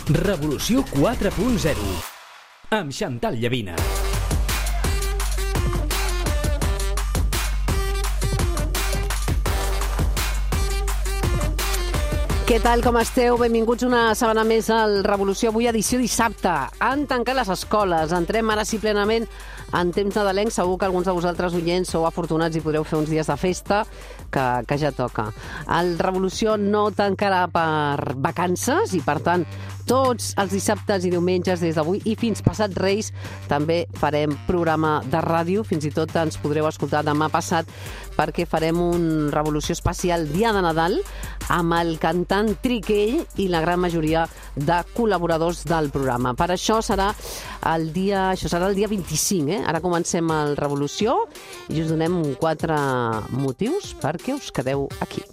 Revolució 4.0 amb Chantal Llavina. Què tal, com esteu? Benvinguts una setmana més al Revolució. Avui edició dissabte. Han tancat les escoles. Entrem ara sí plenament en temps nadalenc. Segur que alguns de vosaltres, oients, sou afortunats i podreu fer uns dies de festa que ja toca. El Revolució no tancarà per vacances i, per tant, tots els dissabtes i diumenges des d'avui i fins passat Reis també farem programa de ràdio. Fins i tot ens podreu escoltar demà passat perquè farem un Revolució especial dia de Nadal amb el cantant Triquell i la gran majoria de col·laboradors del programa. Per això serà el dia 25, Ara comencem el Revolució i us donem 4 motius perquè us quedeu aquí.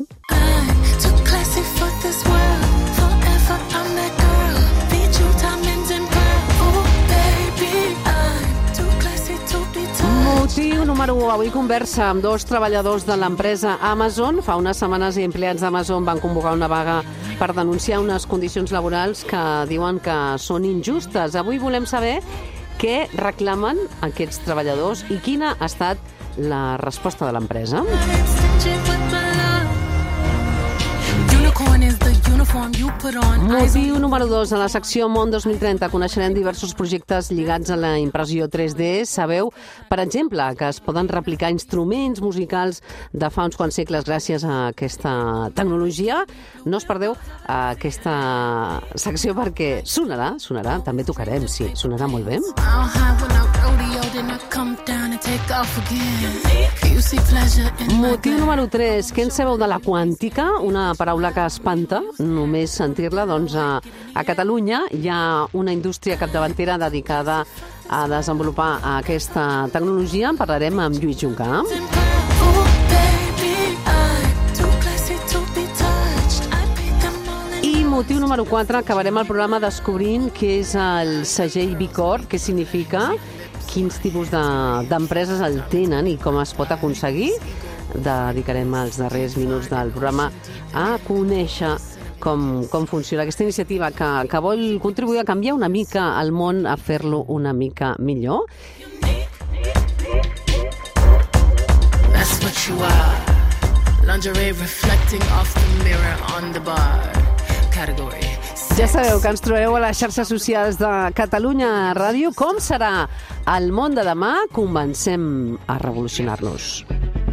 Motiu número 1. Avui conversa amb 2 treballadors de l'empresa Amazon. Fa unes setmanes i empleats d'Amazon van convocar una vaga per denunciar unes condicions laborals que diuen que són injustes. Avui volem saber què reclamen aquests treballadors i quina ha estat la resposta de l'empresa. Motiu número 2. A la secció Món 2030 coneixerem diversos projectes lligats a la impressió 3D. Sabeu, per exemple, que es poden replicar instruments musicals de fa uns quants segles gràcies a aquesta tecnologia. No us perdeu aquesta secció perquè sonarà, també tocarem, sí, sonarà molt bé. Motiu número 3. Què en sabeu de la quàntica? Una paraula que espanta només sentir-la. Doncs a Catalunya hi ha una indústria capdavantera dedicada a desenvolupar aquesta tecnologia. En parlarem amb Lluís Juncà. I motiu número 4. Acabarem el programa descobrint què és el segell B Corp, què significa, quins tipus d'empreses el tenen i com es pot aconseguir. Dedicarem els darrers minuts del programa a conèixer com funciona aquesta iniciativa que vol contribuir a canviar una mica el món, a fer-lo una mica millor. That's what you are. Lingerie reflecting off the mirror on the bar. Category. Ja sabeu que ens trobeu a les xarxes socials de Catalunya Ràdio. Com serà el món de demà? Comencem a revolucionar-nos.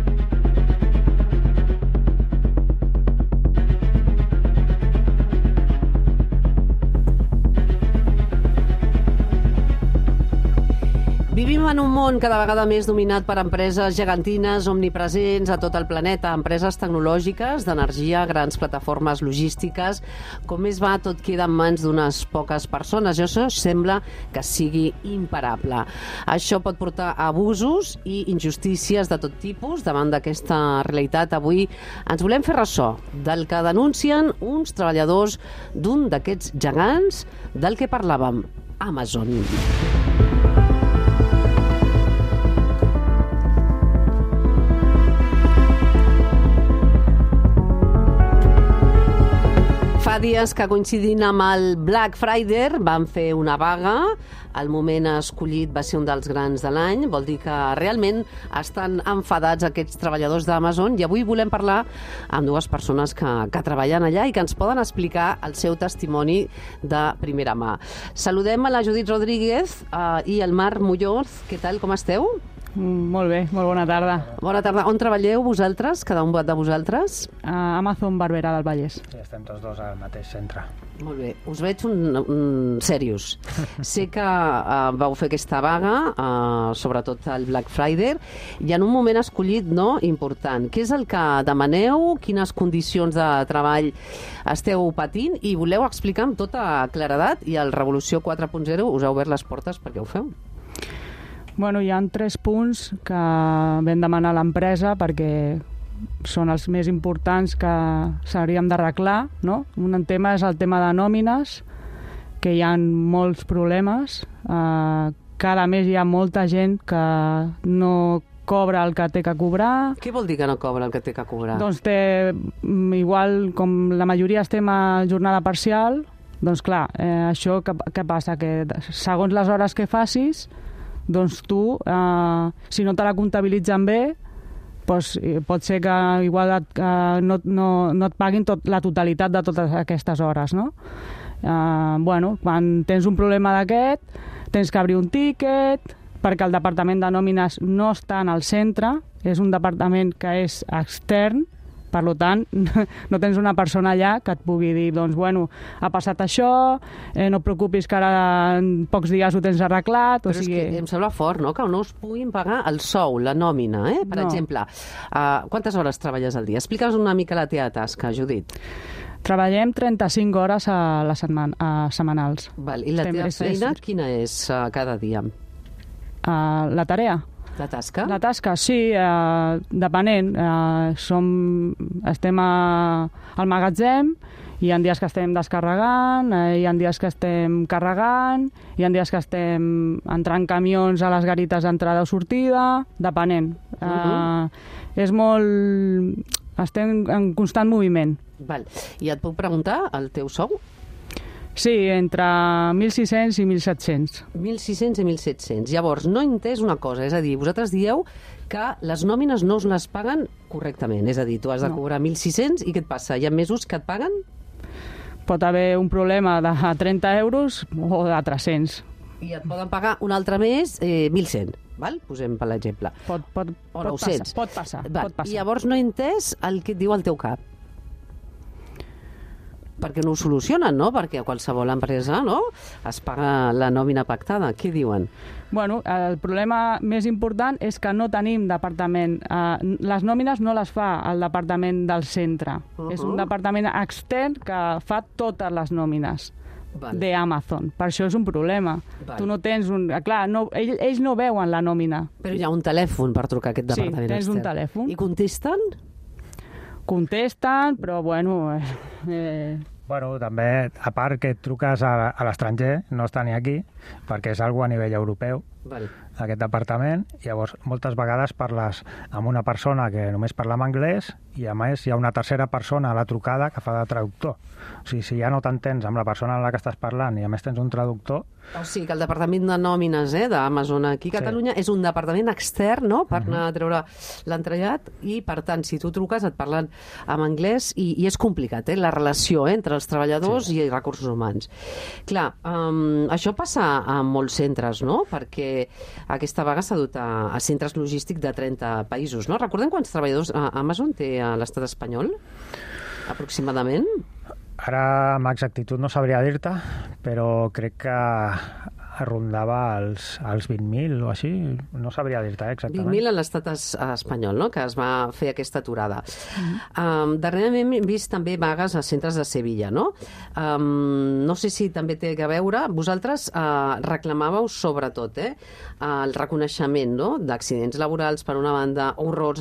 Vivim en un món cada vegada més dominat per empreses gegantines, omnipresents a tot el planeta, empreses tecnològiques, d'energia, grans plataformes logístiques. Com més va, tot queda en mans d'unes poques persones i això sembla que sigui imparable. Això pot portar a abusos i injustícies de tot tipus. Davant d'aquesta realitat, avui ens volem fer ressò del que denuncien uns treballadors d'un d'aquests gegants del que parlàvem, Amazon. Fa dies que, coincidint amb el Black Friday, van fer una vaga. El moment escollit va ser un dels grans de l'any. Vol dir que realment estan enfadats aquests treballadors d'Amazon i avui volem parlar amb 2 persones que treballen allà i que ens poden explicar el seu testimoni de primera mà. Saludem a la Judit Rodríguez i el Marc Muñoz. Què tal, com esteu? Molt bé, molt bona tarda. Bona tarda. On treballeu vosaltres, cada un de vosaltres? A Amazon Barberà del Vallès. Sí, estem tots dos al mateix centre. Molt bé. Us veig un serios. Sé que vau fer aquesta vaga, sobretot el Black Friday, i en un moment escollit, no, important. Què és el que demaneu? Quines condicions de treball esteu patint? I voleu explicar amb tota claredat, i el Revolució 4.0 us ha obert les portes perquè ho feu. Bueno, hi ha 3 punts que vam demanar a l'empresa perquè són els més importants que s'hauríem d'arreglar, no? Un tema és el tema de nòmines, que hi ha molts problemes. Cada mes hi ha molta gent que no cobra el que té que cobrar. Què vol dir que no cobra el que té que cobrar? Doncs igual com la majoria estem a jornada parcial, Doncs clar, això què passa? Que segons les hores que facis, doncs tu, si no te la comptabilitzen bé, doncs pot ser que igual no et paguin la totalitat de totes aquestes hores, no? Quan tens un problema d'aquest, tens que obrir un tíquet, perquè el departament de nòmines no està en el centre, és un departament que és extern, per tant, no tens una persona allà que et pugui dir, doncs, ha passat això, no et preocupis que ara en pocs dies ho tens arreglat, Però és que em sembla fort, no?, que no us puguin pagar el sou, la nòmina, Per exemple, quantes hores treballes al dia? Explica'ns una mica la teva tasca, Judit. Treballem 35 hores a la setmanals. Val. I la teva feina quina és cada dia? La tarea? La tasca? La tasca, sí, depenent. Estem al magatzem, hi ha dies que estem descarregant, hi ha dies que estem carregant, hi ha dies que estem entrant camions a les garites d'entrada o sortida, depenent. És molt... Estem en constant moviment. Val. I et puc preguntar el teu sou? Sí, entre 1.600 i 1.700. 1.600 i 1.700. Llavors, no he entès una cosa, és a dir, vosaltres dieu que les nòmines no us les paguen correctament, és a dir, tu has de cobrar 1.600 i què et passa? Hi ha mesos que et paguen? Pot haver un problema de 30 euros o de 300. I et poden pagar un altre mes 1.100, val? Posem per l'exemple. Pot passar. I llavors no he entès el que et diu el teu cap. Perquè no ho solucionen, no? Perquè a qualsevol empresa, no?, es paga la nòmina pactada. Què diuen? El problema més important és que no tenim departament. Les nòmines no les fa el departament del centre. És un departament extern que fa totes les nòmines d'Amazon. Per això és un problema. Tu no tens un... Clar, ells no veuen la nòmina. Però hi ha un telèfon per trucar a aquest departament extern. Sí, tens un telèfon. I contesten? Contesten, però també, a part que truques a l'estranger, no està ni aquí, perquè és algo a nivell europeu, aquest departament. Llavors, moltes vegades parles amb una persona que només parla en anglès i, a més, hi ha una tercera persona a la trucada que fa de traductor. O sigui, si ja no t'entens amb la persona amb la que estàs parlant i, a més, tens un traductor... O sigui, que el departament de nòmines d'Amazon aquí a Catalunya és un departament extern, no?, per anar a treure l'entrellat i, per tant, si tu truques et parlen en anglès i és complicat, la relació entre els treballadors i recursos humans. Clar, això passa a molts centres, no?, perquè aquesta vaga s'ha dut a centres logístics de 30 països, no? Recordem quants treballadors Amazon té a l'estat espanyol, aproximadament? Ara, amb exactitud, no sabria dir-te, però crec que rondava els 20.000 o així, no sabria dir-te exactament. 20.000 a l'estat espanyol, no?, que es va fer aquesta aturada. Darrerament hem vist també vagues a centres de Sevilla, no? No sé si també té a veure, vosaltres reclamàveu sobretot el reconeixement, no?, d'accidents laborals, per una banda, errors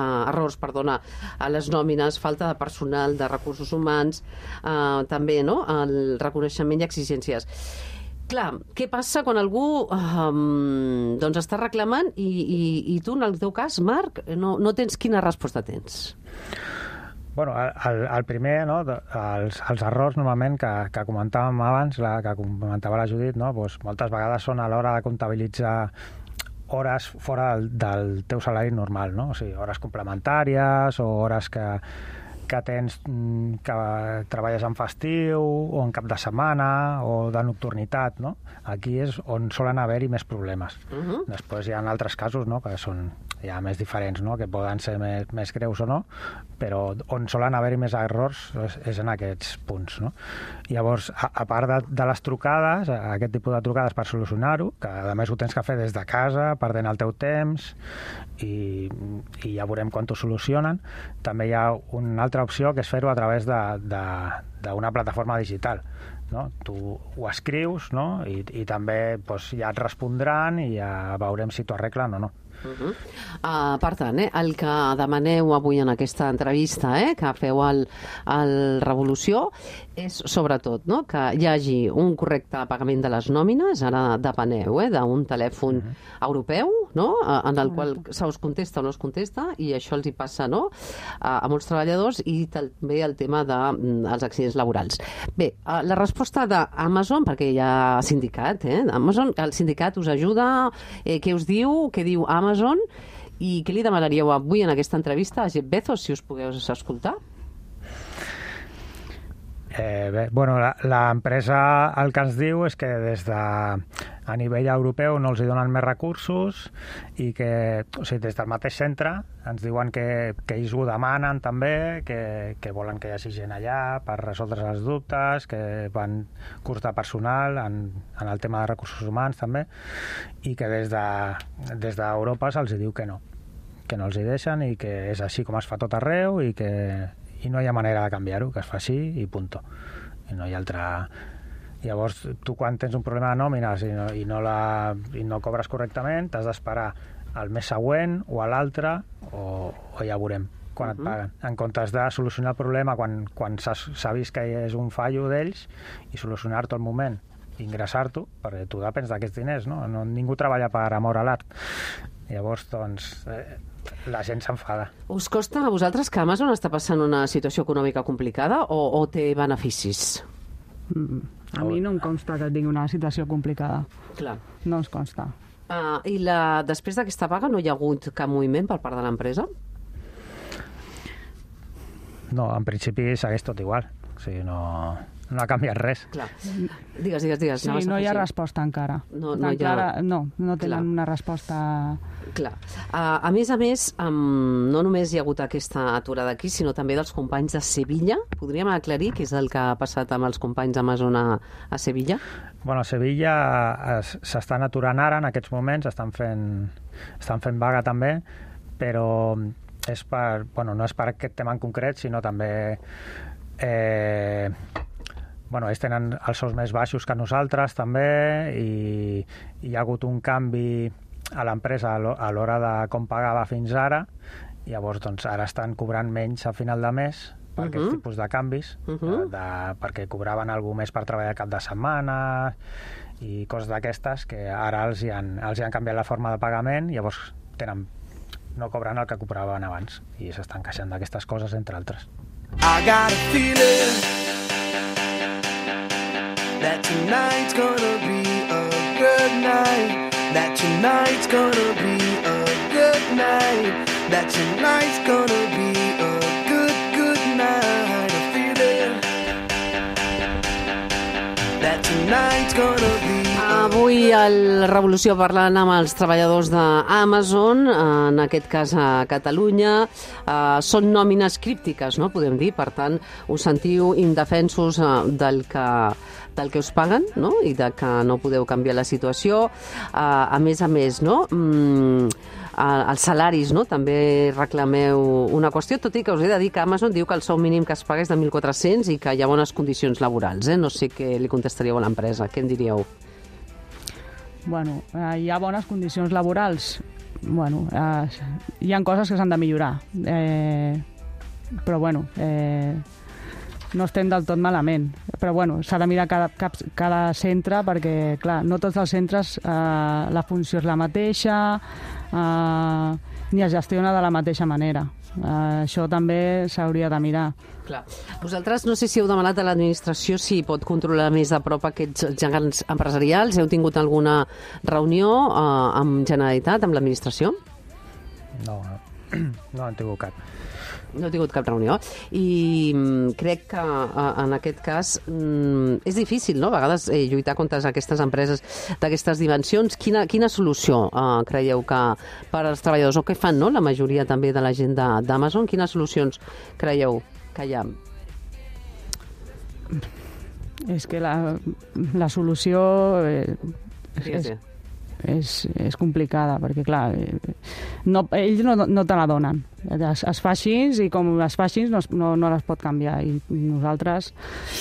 a les nòmines, falta de personal, de recursos humans, també, no?, el reconeixement i exigències. Clar, què passa quan algú doncs està reclamant i tu, en el teu cas, Marc, no tens quina resposta tens? Bueno, el primer, no, els errors normalment que comentàvem abans, que comentava la Judit, no, doncs moltes vegades són a l'hora de comptabilitzar hores fora del teu salari normal, no? O sigui, hores complementàries o hores que tens que treballes en festiu o en cap de setmana o de nocturnitat, no? Aquí és on solen haver-hi més problemes. Després hi ha altres casos, no?, que són ja més diferents, no?, que poden ser més greus o no, però on solen haver-hi més errors és en aquests punts, no? Llavors, a part de les trucades, aquest tipus de trucades per solucionar-ho, que a més ho tens que fer des de casa, perdent el teu temps, i ja veurem quan t'ho solucionen. També hi ha una altra opció, que és fer-ho a través d'una plataforma digital, no? Tu ho escrius, no?, i també doncs, ja et respondran i ja veurem si t'ho arreglen o no. Per tant, el que demaneu avui en aquesta entrevista que feu al Revolució és sobretot, no?, que hi hagi un correcte pagament de les nòmines. Ara depeneu d'un telèfon europeu, no? En el qual se us contesta o no es contesta, i això els hi passa, no?, a molts treballadors, i també el tema dels accidents laborals. Bé, la resposta d'Amazon, perquè hi ha sindicat, Amazon, el sindicat us ajuda, què us diu, què diu Amazon, i què li demanaríeu avui en aquesta entrevista a Jeff Bezos, si us pogués escoltar? Bé, bueno, l'empresa el que ens diu és que a nivell europeu no els hi donen més recursos i que, o sigui, des del mateix centre ens diuen que ells ho demanen també, que volen que hi hagi gent allà per resoldre els dubtes, que van curs de personal en el tema de recursos humans també, i que des d'Europa se'ls diu que no els hi deixen i que és així com es fa tot arreu i no hi ha manera de canviar-ho, que es fa així i punto. I no hi ha altra... Llavors, tu quan tens un problema de nòmines i no cobres correctament, t'has d'esperar al mes següent o a l'altre o ja veurem quan et paguen. En comptes de solucionar el problema quan s'ha vist que és un fallo d'ells i solucionar-t'ho al moment, ingressar-t'ho, perquè tu depens d'aquests diners, no? Ningú treballa per amor a l'art. Llavors, doncs... la gent s'enfada. Us costa a vosaltres que Amazon està passant una situació econòmica complicada o té beneficis? A mi no em consta que tingui una situació complicada. Clar. No ens consta. I després d'aquesta vaga no hi ha hagut cap moviment per part de l'empresa? No, en principi segueix tot igual. O sigui, no ha canviat res. Clar. Digues. Sí, no hi ha resposta encara. No tenen una resposta... Clar. A més, no només hi ha hagut aquesta aturada aquí, sinó també dels companys de Sevilla. Podríem aclarir què és el que ha passat amb els companys d'Amazon a Sevilla? Bueno, a Sevilla s'estan aturant ara, en aquests moments, estan fent vaga també, però no és per aquest tema en concret, sinó també... ells tenen els sous més baixos que nosaltres també i hi ha hagut un canvi a l'empresa a l'hora de com pagava fins ara, i llavors ara estan cobrant menys a final de mes per aquests tipus de canvis, perquè cobraven alguna més per treballar cap de setmana i coses d'aquestes que ara els hi han canviat la forma de pagament, i llavors no cobren el que cobraven abans i s'estan queixant d'aquestes coses, entre altres. I got a feeling that tonight's gonna be a good night, that tonight's gonna be a good night, that tonight's gonna be a good night. A feeling that tonight's gonna be... Avui al Revolució parlant amb els treballadors d'Amazon, en aquest cas a Catalunya. Són nòmines críptiques, no? Podem dir. Per tant, us sentiu indefensos del que us paguen, no? I de que no podeu canviar la situació. A més, no? Els salaris, no? També reclameu una qüestió, tot i que us he de dir que Amazon diu que el sou mínim que es paga és de 1.400 i que hi ha bones condicions laborals. No sé què li contestaríeu a l'empresa. Què en diríeu? Bueno, hi ha bones condicions laborals. Bueno, hi ha coses que s'han de millorar. Però, bueno, no estem del tot malament. Però, bueno, s'ha de mirar cada centre perquè, clar, no tots els centres la funció és la mateixa, ni es gestiona de la mateixa manera. Això també s'hauria de mirar. Clar. Vosaltres no sé si heu demanat a l'administració si pot controlar més de prop aquests gegants empresarials. Heu tingut alguna reunió amb Generalitat, amb l'administració? No han tingut cap. No he tingut cap reunió. I crec que en aquest cas és difícil, no?, a vegades lluitar contra aquestes empreses d'aquestes dimensions. Quina solució creieu que per als treballadors, o què fan, no?, la majoria també de la gent d'Amazon, quines solucions creieu que hi ha? És que la solució és complicada, perquè, clar, ells no te la donen. Es fa així, i com es fa així no les pot canviar. I nosaltres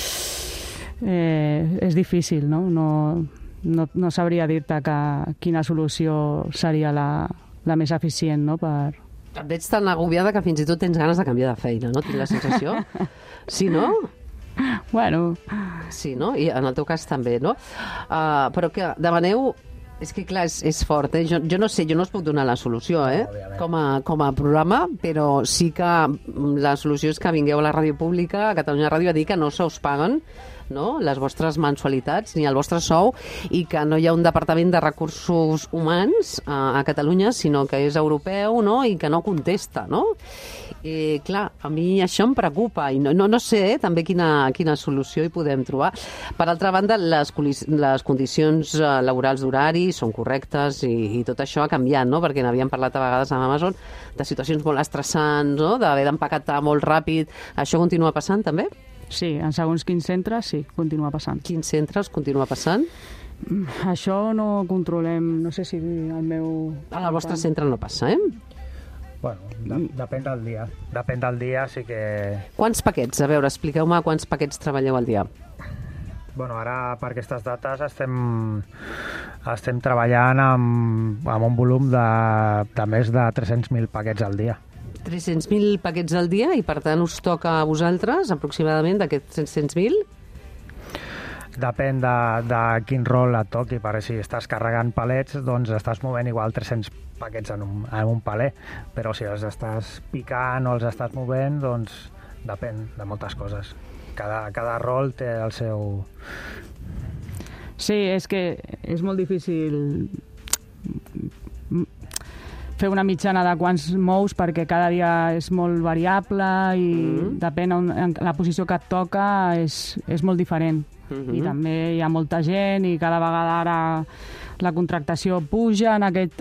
és difícil, no? No sabria dir-te quina solució seria la més eficient, no? Et veig tan agobiada que fins i tot tens ganes de canviar de feina, no? Tinc la sensació. Sí, no? Bueno... Sí, no? I en el teu cas també, no? Però que demaneu És que, clar, és fort, eh? Jo no sé, jo no us puc donar la solució, com a programa, però sí que la solució és que vingueu a la ràdio pública, a Catalunya Ràdio, a dir que no se us paguen, no?, les vostres mensualitats ni el vostre sou, i que no hi ha un departament de recursos humans a Catalunya, sinó que és europeu, no?, i que no contesta, no? Clar, a mi això em preocupa i no sé també quina solució hi podem trobar. Per altra banda, les condicions laborals d'horari són correctes i tot això ha canviat, no?, perquè n'havíem parlat a vegades amb Amazon de situacions molt estressants, no?, d'haver d'empaquetar molt ràpid. Això continua passant també? Sí, en segons quins centres sí, continua passant. Quins centres continua passant? Això no controlem, no sé si el meu... Al vostre centre no passa, eh? Bueno, depèn del dia. Depèn del dia, sí que... Quants paquets? A veure, expliqueu-me quants paquets treballeu al dia. Bueno, ara per aquestes dates estem treballant amb un volum de més de 300.000 paquets al dia. 300.000 paquets al dia i, per tant, us toca a vosaltres aproximadament d'aquests 300.000? Depèn de quin rol et toqui, perquè si estàs carregant palets, doncs estàs movent igual 300 paquets en un paler, però si els estàs picant o els estàs movent, doncs depèn de moltes coses. Cada rol té el seu... Sí, és que és molt difícil fer una mitjana de quants mous, perquè cada dia és molt variable i depèn en la posició que et toca, és molt diferent. I també hi ha molta gent i cada vegada ara la contractació puja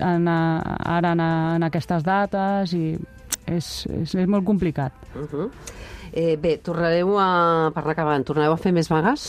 en aquestes dates i és molt complicat. Bé, tornareu per anar acabant, tornareu a fer més vagues?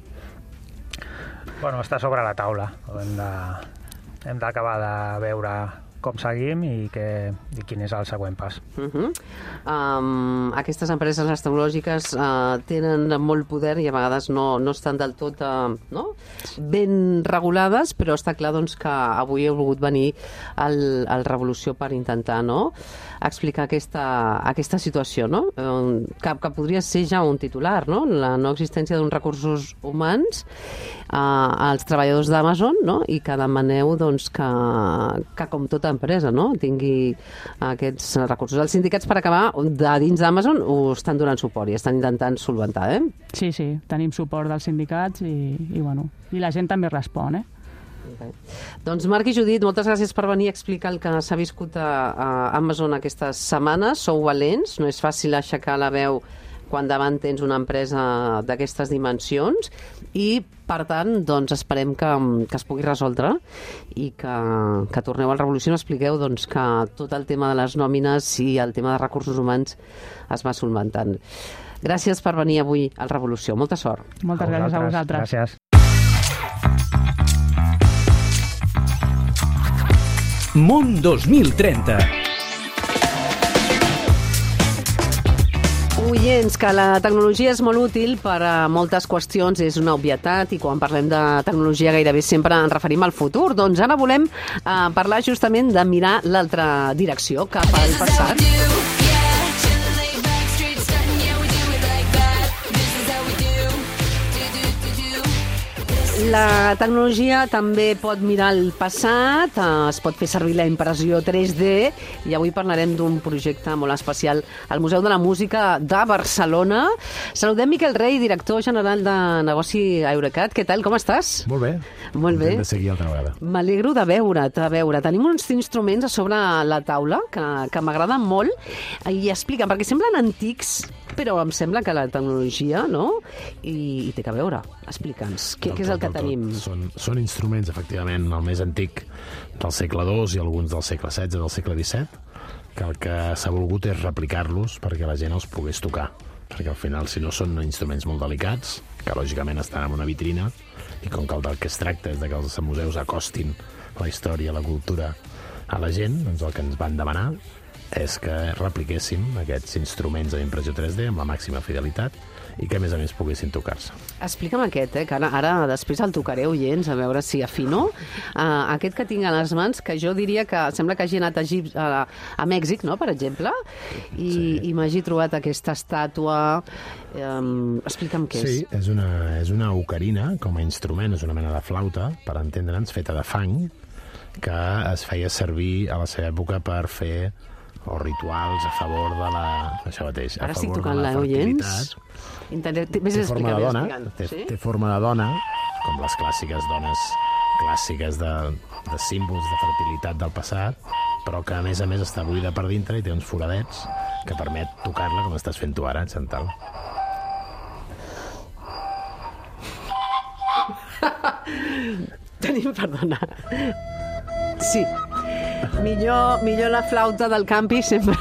Bueno, està sobre la taula. Hem d'acabar de veure com seguim i quin és el següent pas. Aquestes empreses, les tecnològiques, tenen molt poder i a vegades no estan del tot ben regulades, però està clar doncs, que avui heu volgut venir al Revolució per intentar explicar aquesta situació, no? Que podria ser ja un titular, no? La no existència d'uns recursos humans als treballadors d'Amazon, no? I que demaneu doncs, que com tota empresa, no?, tingui aquests recursos. Els sindicats, per acabar, de dins d'Amazon ho estan donant suport i estan intentant solventar, eh? Sí, tenim suport dels sindicats i la gent també respon, Okay. Doncs Marc i Judit, moltes gràcies per venir a explicar el que s'ha viscut a Amazon aquestes setmanes. Sou valents, no és fàcil aixecar la veu quan davant tens una empresa d'aquestes dimensions i, per tant, doncs esperem que es pugui resoldre i que torneu al Revolució i expliqueu doncs, que tot el tema de les nòmines i el tema de recursos humans es va solventant. Gràcies per venir avui al Revolució. Molta sort. Moltes gràcies a vosaltres. Gràcies. Món 2030. Oients, que la tecnologia és molt útil per a moltes qüestions, és una obvietat, i quan parlem de tecnologia gairebé sempre ens referim al futur. Doncs ara volem parlar justament de mirar l'altra direcció, cap al passat. La tecnologia també pot mirar el passat, es pot fer servir la impressió 3D i avui parlarem d'un projecte molt especial al Museu de la Música de Barcelona. Saludem Miquel Rey, director general de negoci a Eurecat. Què tal, com estàs? Molt bé. Molt bé. Content de seguir altra vegada. M'alegro de veure't. Tenim uns instruments a sobre la taula que m'agraden molt i expliquen, perquè semblen antics, però em sembla que la tecnologia, no? I té que veure. Explica'ns, què és el que tenim? Són instruments, efectivament, el més antic del segle II i alguns del segle XVI, del segle XVII, que el que s'ha volgut és replicar-los perquè la gent els pogués tocar. Perquè al final, si no, són instruments molt delicats, que lògicament estan en una vitrina, i com que el del que es tracta és que els museus acostin la història, la cultura a la gent, doncs el que ens van demanar és que repliquéssim aquests instruments d'impressió 3D amb la màxima fidelitat i que, a més poguessin tocar-se. Explica'm aquest, que ara després el tocaré, oients, a veure si afino. Aquest que tinc a les mans, que jo diria que sembla que hagi anat a Mèxic, no?, per exemple, i m'hagi trobat aquesta estàtua. Explica'm què és. Sí, és una ocarina com a instrument, és una mena de flauta, per entendre'ns, feta de fang, que es feia servir a la seva època per fer o rituals a favor de la... Això mateix, Ara a estic favor tocant de la oients. Té forma de dona, té forma de dona, com les clàssiques dones clàssiques de símbols de fertilitat del passat, però que a més està buida per dintre i té uns foradets que permet tocar-la com estàs fent tu ara, Chantal. Tenim, perdona. Sí. Millor la flauta del campi sempre.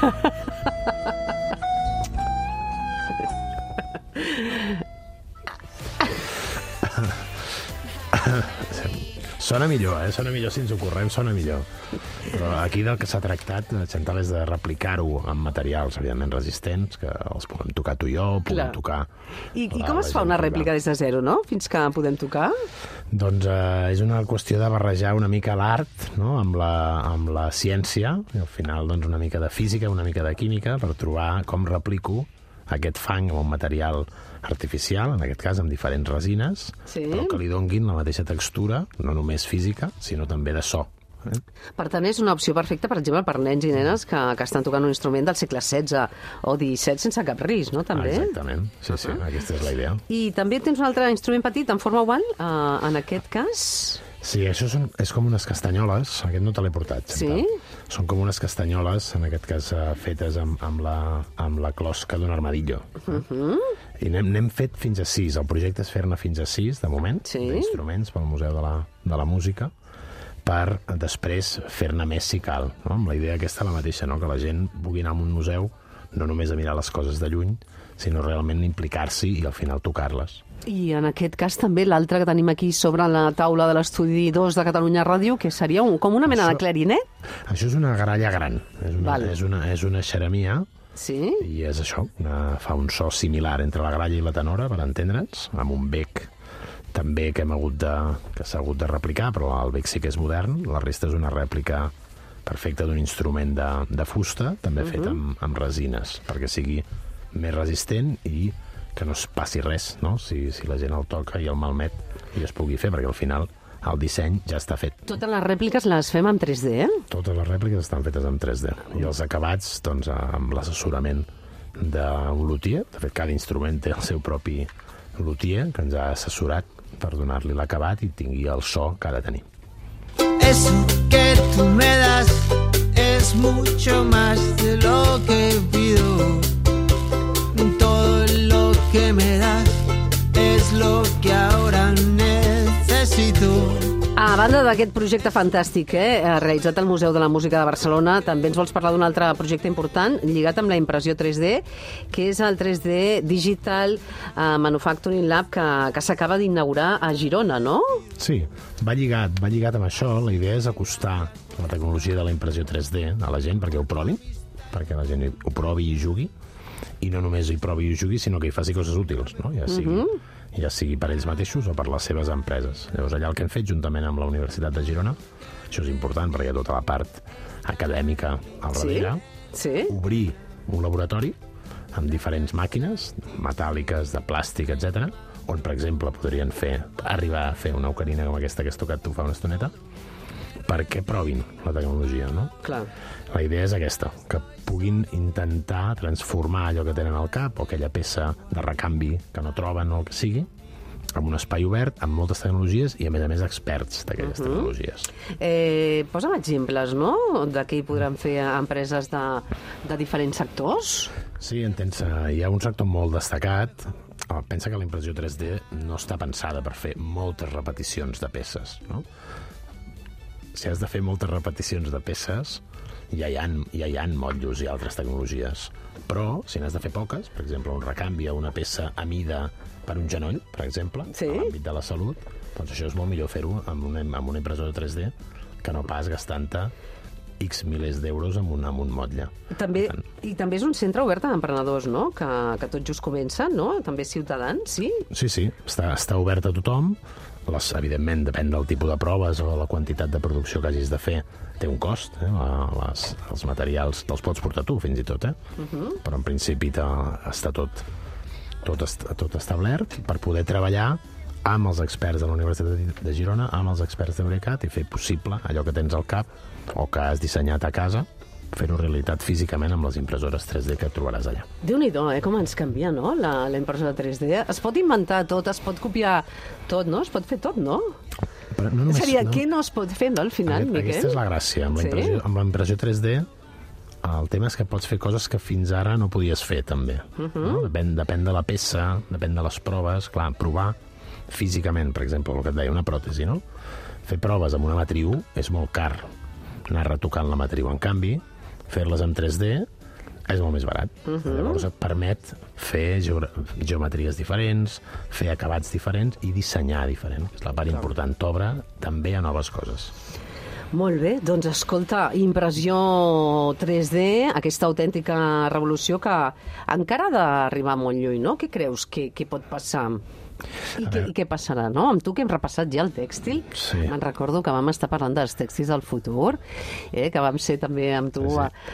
Sona millor, Sona millor si ens ho correm, sona millor. Però aquí del que s'ha tractat, Chantal, és de replicar-ho amb materials, evidentment, resistents, que els puguem tocar tu i jo, puguem tocar... I com es fa una rèplica des de zero, no? Fins que podem tocar? Doncs és una qüestió de barrejar una mica l'art, no?, amb la ciència, i al final doncs, una mica de física, una mica de química, per trobar com replico aquest fang amb un material artificial, en aquest cas amb diferents resines, però que li donguin la mateixa textura, no només física, sinó també de so. Per tant, és una opció perfecta, per exemple, per nens i nenes que estan tocant un instrument del segle XVI o XVII sense cap risc, no? També? Exactament, sí, aquesta és la idea. I també tens un altre instrument petit en forma oval, en aquest cas... Sí, això és com unes castanyoles, aquest no te l'he portat, Chantal. Sí? Són com unes castanyoles, en aquest cas fetes amb la closca d'un armadillo. I n'hem fet fins a 6, el projecte és fer-ne fins a 6, de moment, d'instruments pel Museu de la Música, per després fer-ne més si cal. No? Amb la idea aquesta la mateixa, no? Que la gent pugui anar a un museu no només a mirar les coses de lluny, sinó realment implicar-s'hi i al final tocar-les. I en aquest cas també l'altre que tenim aquí sobre la taula de l'estudi 2 de Catalunya Ràdio, que seria com una mena de clarinet? Això és una gralla gran, és una xeremia, i és això, fa un so similar entre la gralla i la tenora, per entendre'ns, amb un bec també que s'ha hagut de replicar, però el bec sí que és modern, la resta és una rèplica perfecta d'un instrument de fusta, també fet amb resines, perquè sigui més resistent i que no es passi res, no? Si la gent el toca i el malmet i es pugui fer, perquè al final el disseny ja està fet. Totes les rèpliques les fem en 3D, Totes les rèpliques estan fetes en 3D. I els acabats, doncs, amb l'assessorament d'un luthier. De fet, cada instrument té el seu propi luthier, que ens ha assessorat per donar-li l'acabat i tingui el so que ha de tenir. Eso que tú me das es mucho más de lo que pido. Todo lo que me das es lo que ahora necesito. A banda d'aquest projecte fantàstic, realitzat al Museu de la Música de Barcelona, també ens vols parlar d'un altre projecte important lligat amb la impressió 3D, que és el 3D Digital Manufacturing Lab que s'acaba d'inaugurar a Girona, no? Sí, va lligat amb això. La idea és acostar la tecnologia de la impressió 3D a la gent perquè ho provi, perquè la gent ho provi i jugui, i no només hi provi i jugui, sinó que hi faci coses útils, no? Ja sigui per ells mateixos o per les seves empreses. Llavors, allà el que hem fet, juntament amb la Universitat de Girona, això és important perquè hi ha tota la part acadèmica al darrere, obrir un laboratori amb diferents màquines, metàl·liques, de plàstic, etc., on, per exemple, podrien arribar a fer una ocarina com aquesta que has tocat tu fa una estoneta, perquè provin la tecnologia, no? Clar. La idea és aquesta, que puguin intentar transformar allò que tenen al cap o aquella peça de recanvi que no troben o el que sigui, amb un espai obert, amb moltes tecnologies i, a més, experts d'aquelles tecnologies. Posa'm exemples, no?, de què hi podran fer empreses de diferents sectors? Sí, entens, hi ha un sector molt destacat. Pensa que la impressió 3D no està pensada per fer moltes repeticions de peces, no? Si has de fer moltes repeticions de peces, ja hi ha motllos i altres tecnologies. Però, si n'has de fer poques, per exemple, un recanvi a una peça a mida per un genoll, per exemple, a l'àmbit de la salut, doncs això és molt millor fer-ho amb una impressora 3D que no pas gastant-te X milers d'euros amb un motlle. I també és un centre obert a emprenedors, no?, que tot just comencen, no?, també ciutadans, sí? Sí, està obert a tothom. Evidentment, depèn del tipus de proves o la quantitat de producció que hagis de fer, té un cost, els materials te'ls pots portar tu, fins i tot, però en principi està tot establert per poder treballar amb els experts de la Universitat de Girona, amb els experts d'Eurecat, i fer possible allò que tens al cap o que has dissenyat a casa, fer-ho realitat físicament amb les impressores 3D que trobaràs allà. Déu-n'hi-do, com ens canvia, no?, la impressora 3D. Es pot inventar tot, es pot copiar tot, no? Es pot fer tot, no? Però no només, Què no es pot fer, no, al final, Miquel? Aquesta és la gràcia. Amb la impressió 3D, el tema és que pots fer coses que fins ara no podies fer, també. No? Depèn de la peça, depèn de les proves. Clar, provar físicament, per exemple, el que et deia, una pròtesi, no? Fer proves amb una matriu és molt car, anar retocant la matriu. En canvi, fer-les en 3D és molt més barat. Llavors et permet fer geometries diferents, fer acabats diferents i dissenyar diferent. És la part important. T'obre també a noves coses. Molt bé, doncs escolta, impressió 3D, aquesta autèntica revolució que encara ha d'arribar molt lluny, no? Què creus que pot passar? I què passarà, no? Amb tu que hem repassat ja el tèxtil, me'n recordo que vam estar parlant dels tèxtils del futur, que vam ser també amb tu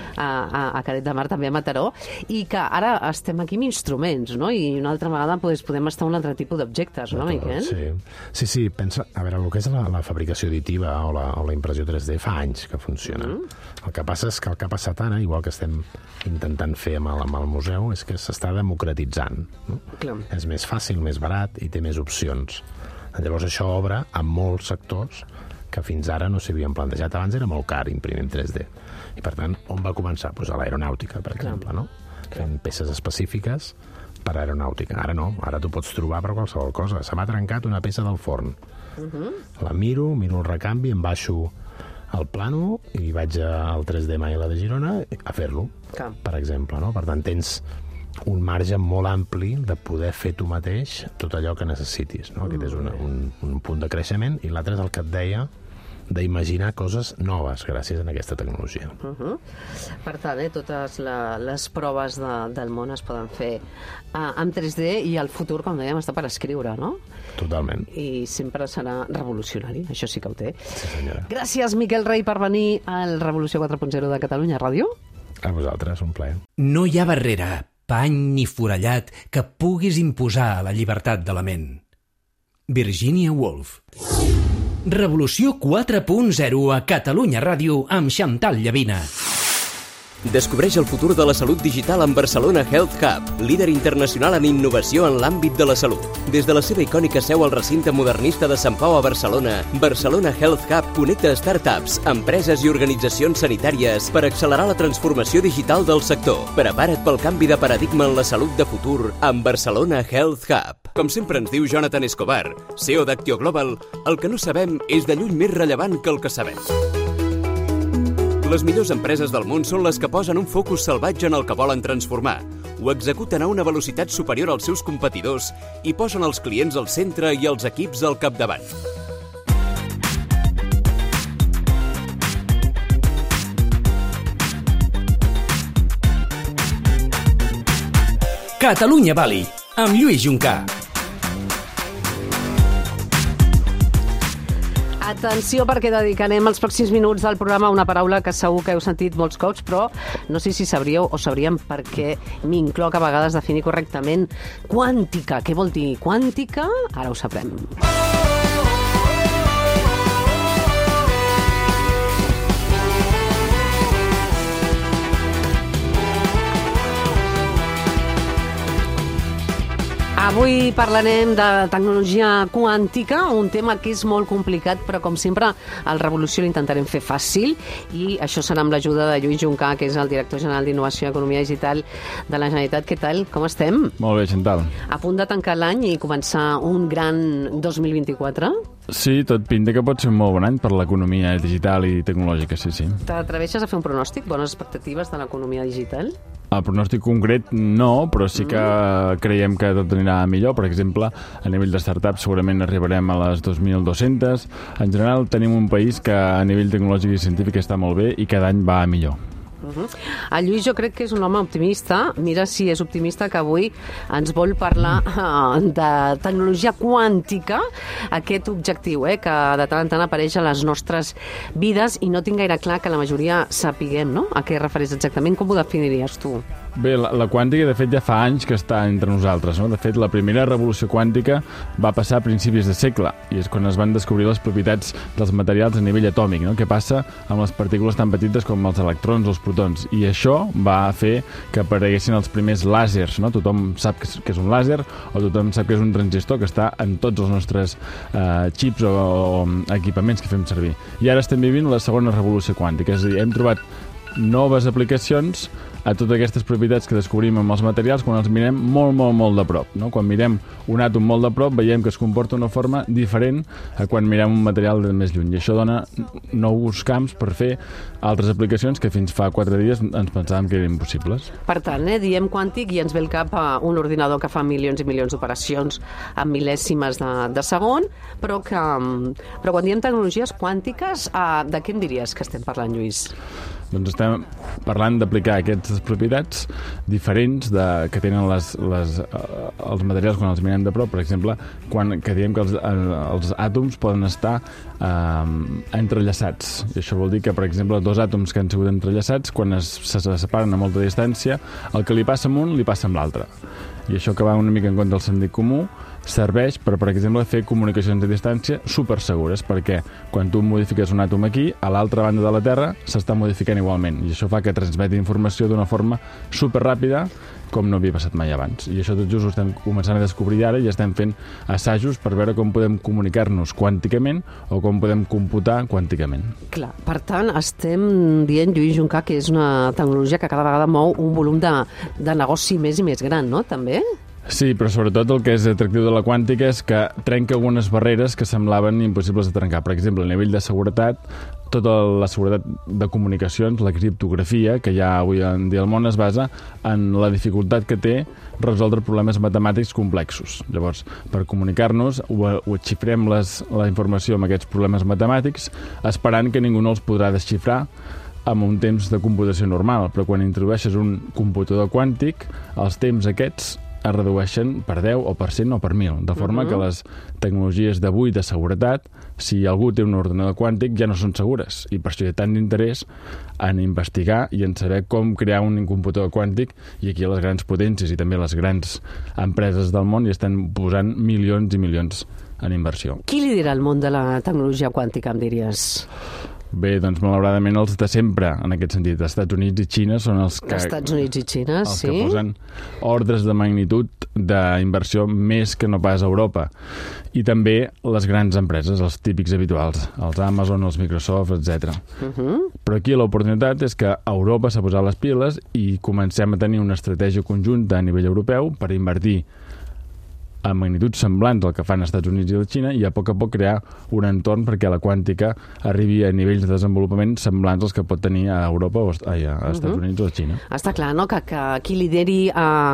a Canet de Mar, també a Mataró, i que ara estem aquí amb instruments, no? I una altra vegada podem estar un altre tipus d'objectes, no, Miquel? Sí, pensa, a veure, el que és la fabricació additiva o la impressió 3D fa anys que funciona. El que passa és que el que ha passat ara, igual que estem intentant fer amb el museu, és que s'està democratitzant. No? És més fàcil, més barat, i té més opcions. Llavors això obre a molts sectors que fins ara no s'havien plantejat. Abans era molt car imprimir en 3D. I per tant, on va començar? Pues a l'aeronàutica, per exemple, no? Fent peces específiques per a aeronàutica. Ara no, ara tu pots trobar per qualsevol cosa. Se m'ha trencat una peça del forn. La miro el recanvi, em baixo el plano i vaig al 3D Maila de Girona a fer-lo, per exemple, no? Per tant, tens un marge molt ampli de poder fer tu mateix tot allò que necessitis, no? Aquest és un punt de creixement, i l'altre és el que et deia d'imaginar coses noves gràcies a aquesta tecnologia. Per tant, totes les proves del món es poden fer en 3D, i el futur, com dèiem, està per escriure, no? Totalment. I sempre serà revolucionari, això sí que ho té. Sí, senyora. Gràcies, Miquel Rei, per venir al Revolució 4.0 de Catalunya Ràdio. A vosaltres, un plaer. No hi ha barrera, pany ni forellat que puguis imposar a la llibertat de la ment. Virginia Woolf. Revolució 4.0 a Catalunya Ràdio amb Xantal Llavina. Descobreix el futur de la salut digital amb Barcelona Health Hub, líder internacional en innovació en l'àmbit de la salut. Des de la seva icònica seu al recinte modernista de Sant Pau a Barcelona, Barcelona Health Hub connecta startups, empreses i organitzacions sanitàries per accelerar la transformació digital del sector. Prepara't pel canvi de paradigma en la salut de futur amb Barcelona Health Hub. Com sempre ens diu Jonathan Escobar, CEO d'Actio Global, el que no sabem és de lluny més rellevant que el que sabem. Les millors empreses del món són les que posen un focus salvatge en el que volen transformar, ho executen a una velocitat superior als seus competidors i posen els clients al centre i els equips al capdavant. Catalunya Bali, amb Lluís Juncà. Atenció, perquè dedicarem els pròxims minuts del programa a una paraula que segur que heu sentit molts cops, però no sé si sabríeu o sabríem per què m'incloc a vegades definir correctament quàntica. Què vol dir quàntica? Ara ho sabrem. Avui parlarem de tecnologia quàntica, un tema que és molt complicat, però com sempre al Revolució l'intentarem fer fàcil, i això serà amb l'ajuda de Lluís Juncà, que és el director general d'Innovació i Economia Digital de la Generalitat. Què tal? Com estem? Molt bé, Xantal. A punt de tancar l'any i començar un gran 2024? Sí, tot pinta que pot ser un molt bon any per l'economia digital i tecnològica, sí. T'atreveixes a fer un pronòstic? Bones expectatives de l'economia digital? El pronòstic concret no, però sí que creiem que tot anirà millor. Per exemple, a nivell de startups segurament arribarem a les 2.200. En general tenim un país que a nivell tecnològic i científic està molt bé i cada any va millor. El Lluís jo crec que és un home optimista. Mira si és optimista, que avui ens vol parlar de tecnologia quàntica, aquest objectiu que de tant en tant apareix a les nostres vides, i no tinc gaire clar que la majoria sapiguem, no? A què refereix exactament. Com ho definiries tu? Bé, la quàntica, de fet, ja fa anys que està entre nosaltres, no? De fet, la primera revolució quàntica va passar a principis de segle, i és quan es van descobrir les propietats dels materials a nivell atòmic, no? Què passa amb les partícules tan petites com els electrons o els protons. I això va fer que apareguessin els primers làsers, no? Tothom sap que és un làser, o tothom sap que és un transistor, que està en tots els nostres xips o equipaments que fem servir. I ara estem vivint la segona revolució quàntica, és a dir, hem trobat noves aplicacions a totes aquestes propietats que descobrim amb els materials quan els mirem molt, molt, molt de prop, no? Quan mirem un àtom molt de prop veiem que es comporta d'una forma diferent a quan mirem un material de més lluny, i això dona nous camps per fer altres aplicacions que fins fa 4 dies ens pensàvem que eren impossibles. Per tant, diem quàntic i ens ve el cap a un ordinador que fa milions i milions d'operacions en mil·lèsimes de segon, però quan diem tecnologies quàntiques, de què em diries que estem parlant, Lluís? Doncs estem parlant d'aplicar aquestes propietats diferents que tenen els materials quan els mirem de prop. Per exemple, que diem que els àtoms poden estar entrellaçats. I això vol dir que, per exemple, 2 àtoms que han sigut entrellaçats, quan se separen a molta distància, el que li passa amb un li passa amb l'altre. I això, que va una mica en contra del sentit comú, serveix per exemple, fer comunicacions a distància supersegures, perquè quan tu modifiques un àtom aquí, a l'altra banda de la Terra s'està modificant igualment, i això fa que transmeti informació d'una forma superràpida, com no havia passat mai abans. I això tot just ho estem començant a descobrir ara, i estem fent assajos per veure com podem comunicar-nos quànticament o com podem computar quànticament. Clar, per tant, estem dient, Lluís Juncà, que és una tecnologia que cada vegada mou un volum de negoci més i més gran, no? També? Sí, però sobretot el que és atractiu de la quàntica és que trenca algunes barreres que semblaven impossibles de trencar. Per exemple, a nivell de seguretat, tota la seguretat de comunicacions, la criptografia, que ja avui en dia al món es basa en la dificultat que té resoldre problemes matemàtics complexos. Llavors, per comunicar-nos, ho xifrem la informació amb aquests problemes matemàtics, esperant que ningú no els podrà desxifrar amb un temps de computació normal. Però quan introdueixes un computador quàntic, els temps aquests es redueixen per 10 o per 100 o per 1.000, de forma que les tecnologies d'avui de seguretat, si algú té un ordenador quàntic, ja no són segures, i per això hi ha tant d'interès en investigar i en saber com crear un computador quàntic, i aquí les grans potències i també les grans empreses del món hi estan posant milions i milions en inversió. Qui lidera el món de la tecnologia quàntica, em diries? Bé, doncs malauradament els de sempre, en aquest sentit. Estats Units i Xina són els que... Estats Units i Xina, sí. Que posen ordres de magnitud d'inversió més que no pas a Europa. I també les grans empreses, els típics habituals, els Amazon, els Microsoft, etc. Però aquí l'oportunitat és que Europa s'ha posat les piles i comencem a tenir una estratègia conjunta a nivell europeu per invertir a magnituds semblants al que fan els Estats Units i la Xina, i a poc crear un entorn perquè la quàntica arribi a nivells de desenvolupament semblants als que pot tenir a Europa o a Estats Units o a Xina. Està clar, no?, que qui lideri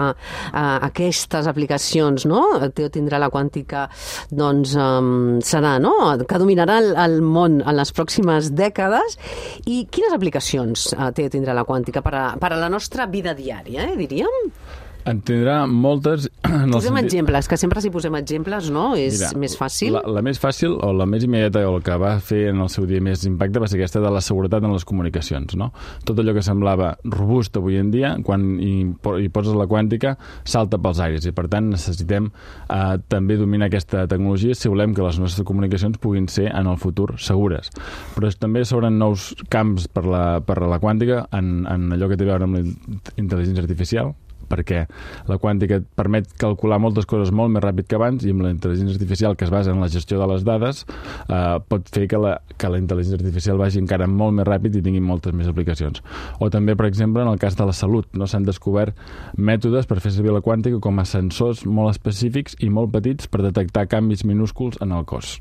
aquestes aplicacions, no?, Teo tindrà la quàntica, doncs serà, no?, que dominarà el món en les pròximes dècades. I quines aplicacions Teo tindrà la quàntica per a la nostra vida diària, diríem? En tindrà moltes... Posem exemples, que sempre si posem exemples, no? És més fàcil. La més fàcil, o la més immediata, o el que va fer en el seu dia més impacte, va ser aquesta de la seguretat en les comunicacions, no? Tot allò que semblava robust avui en dia, quan hi poses la quàntica, salta pels aires, i per tant necessitem també dominar aquesta tecnologia si volem que les nostres comunicacions puguin ser en el futur segures. Però també s'obren nous camps per la quàntica en allò que té a veure amb la intel·ligència artificial, perquè la quàntica et permet calcular moltes coses molt més ràpid que abans, i amb la intel·ligència artificial, que es basa en la gestió de les dades, pot fer que la intel·ligència artificial vagi encara molt més ràpid i tingui moltes més aplicacions. O també, per exemple, en el cas de la salut, no s'han descobert mètodes per fer servir la quàntica com a sensors molt específics i molt petits per detectar canvis minúsculs en el cos.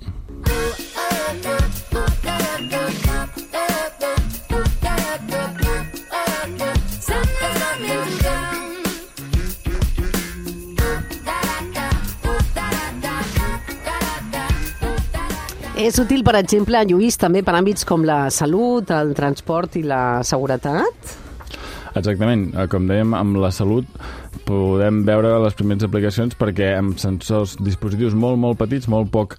És útil, per exemple, Lluís, també per àmbits com la salut, el transport i la seguretat? Exactament. Com dèiem, amb la salut podem veure les primeres aplicacions perquè amb sensors, dispositius molt, molt petits, molt poc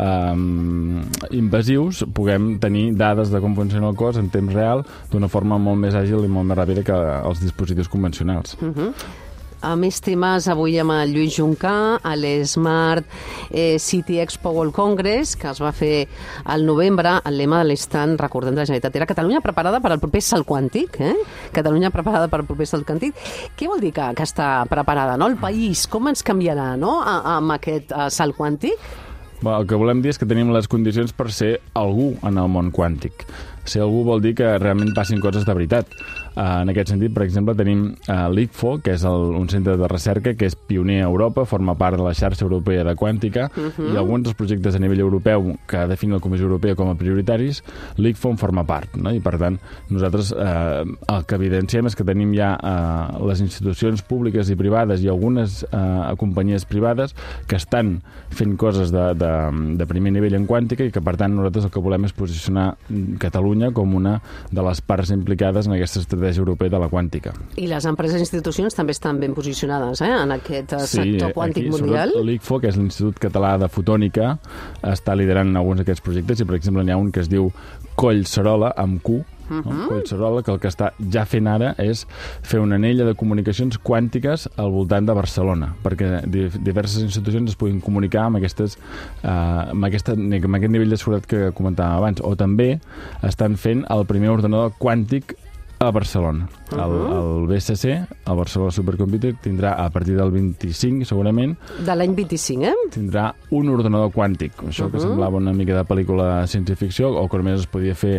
invasius, puguem tenir dades de com funciona el cos en temps real d'una forma molt més àgil i molt més ràpida que els dispositius convencionals. A més temes, avui amb el Lluís Juncà, a l'Smart City Expo World Congress, que es va fer al novembre. El lema de l'estand, recordem, de la Generalitat era Catalunya preparada per al proper salt quàntic. Catalunya preparada per al proper salt quàntic. Què vol dir que està preparada? No? El país, com ens canviarà, no? Amb aquest salt quàntic? Bé, el que volem dir és que tenim les condicions per ser algú en el món quàntic. Ser algú vol dir que realment passin coses de veritat. En aquest sentit, per exemple, tenim l'ICFO, que és un centre de recerca que és pioner a Europa, forma part de la xarxa europea de quàntica, i alguns dels projectes a nivell europeu que defini la Comissió Europea com a prioritaris, l'ICFO en forma part, no? I per tant, nosaltres el que evidenciem és que tenim ja les institucions públiques i privades i algunes companyies privades que estan fent coses de primer nivell en quàntica i que, per tant, nosaltres el que volem és posicionar Catalunya com una de les parts implicades en aquesta estratègia europea de la quàntica. I les empreses i institucions també estan ben posicionades en aquest sector quàntic mundial. Sí, l'ICFO, que és l'Institut Català de Fotònica, està liderant alguns d'aquests projectes i, per exemple, n'hi ha un que es diu Collserola, amb Q, Collserola, que el que està ja fent ara és fer una anella de comunicacions quàntiques al voltant de Barcelona, perquè diverses institucions es puguin comunicar amb aquest nivell de seguretat que comentàvem abans. O també estan fent el primer ordenador quàntic a Barcelona. El BSC, el Barcelona Supercomputer, tindrà a partir del 25, segurament... De l'any 25, Tindrà un ordenador quàntic. Això que semblava una mica de pel·lícula de ciència-ficció, o que només es podia fer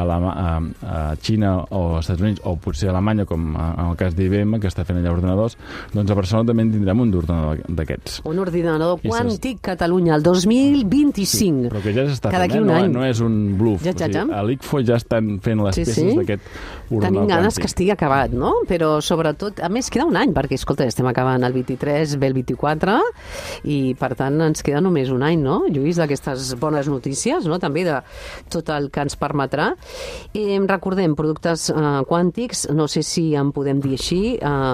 a Xina o als Estats Units, o potser a Alemanya, com en el cas d'IBM, que està fent allà ordenadors, doncs a Barcelona també en tindrem un ordenador d'aquests. Un ordinador quàntic Catalunya, el 2025. Sí, però que ja s'està fent, no és un bluff. A l'ICFO ja estan fent les peces d'aquest ordenador Tenim ganes quàntic. Que estigui acabat, no? Però sobretot, a més, queda un any, perquè, escolta, estem acabant el 23, ve el 24, i per tant ens queda només un any, no, Lluís, d'aquestes bones notícies, no? També de tot el que ens permetrà. Recordem, productes quàntics, no sé si en podem dir així,